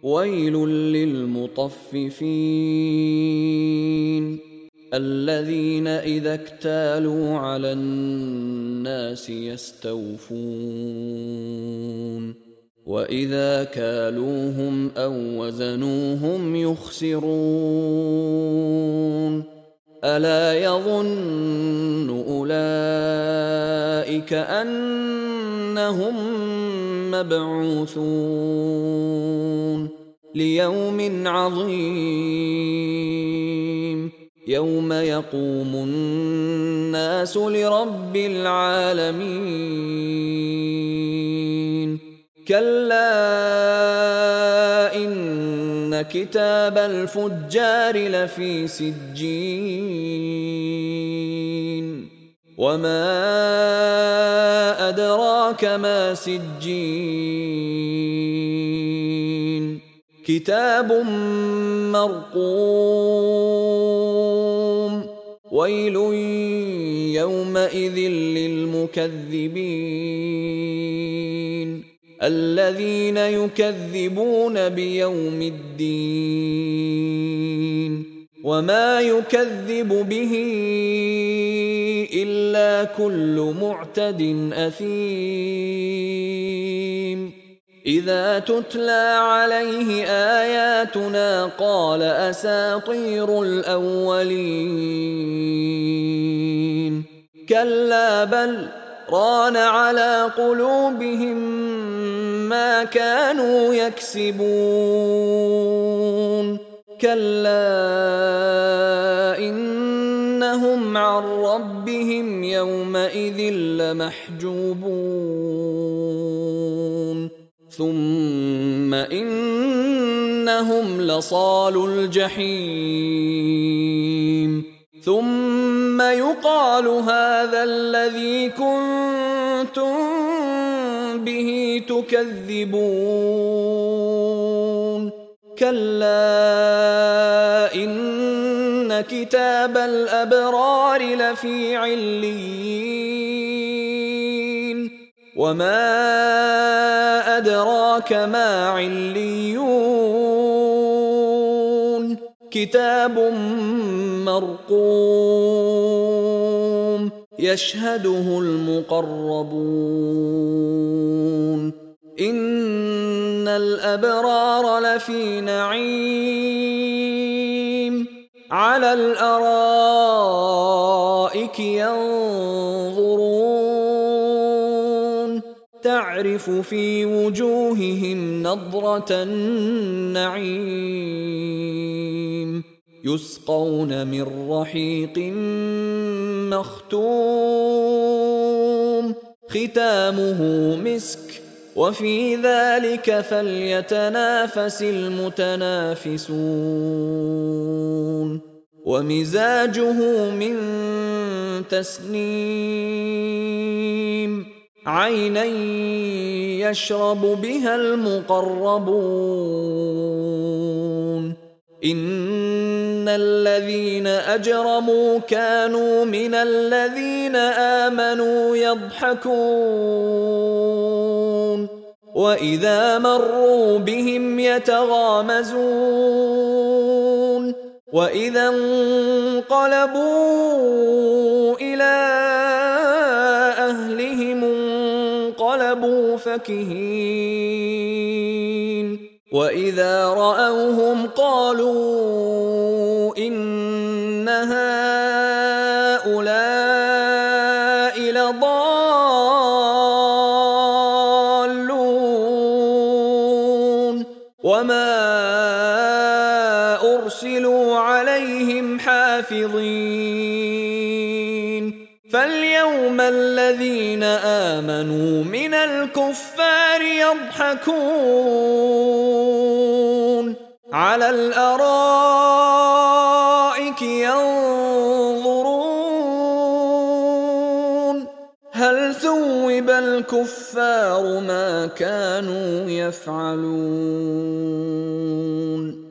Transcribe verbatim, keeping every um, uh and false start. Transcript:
ويل للمطففين الذين إذا اكتالوا على الناس يستوفون وإذا كالوهم أو وزنوهم يخسرون ألا يظن أولئك أنهم مبعوثون ليوم عظيم يوم يقوم الناس لرب العالمين كلا إن كتاب الفجار لفي سجين وما أدراك ما سجين كتاب مرقوم ويل يومئذ للمكذبين الذين يكذبون بيوم الدين وما يكذب به إلا كل معتد أثيم إذا تتلى عليه آياتنا قال أساطير الأولين كلا بل ران على قلوبهم ما كانوا يكسبون كلا إنهم عن ربهم يومئذ لمحجوبون ثم إنهم لصالو الجحيم ثم يقال هذا الذي كنتم به تكذبون كلا إن كتاب الأبرار لفي عليين وما أدراك ما عليون كتاب مرقوم يشهده المقربون إن الأبرار لفي نعيم على الأرائك ينظرون تعرف في وجوههم نضرة النعيم يسقون من رحيق مختوم ختامه مسك وفي ذلك فليتنافس المتنافسون ومزاجه من تسنيم عينا يشرب بها المقربون إن الذين أجرموا كانوا من الذين آمنوا يضحكون وإذا مروا بهم يتغامزون وإذا انقلبوا إلى أهلهم انقلبوا فكهين وإذا رأوهم قالوا إن هؤلاء لضالون وما أرسلوا عليهم حافظين فاليوم الذين آمنوا من الكفار يضحكون على الأرائك ينظرون هل ثوب الكفار ما كانوا يفعلون